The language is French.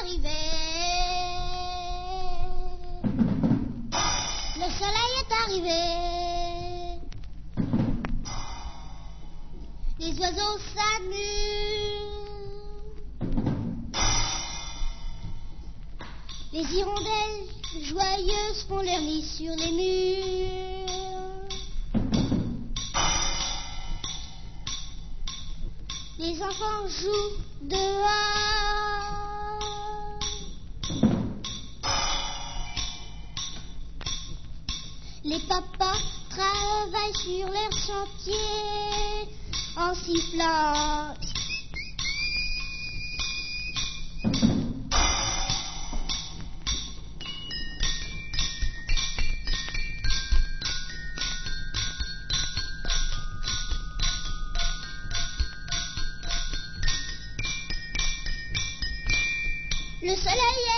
arrivé. Le soleil est arrivé. Les oiseaux s'amusent. Les hirondelles joyeuses font leur nid sur les murs. Les enfants jouent dehors. Les papas travaillent sur leur chantier en sifflant. Le soleil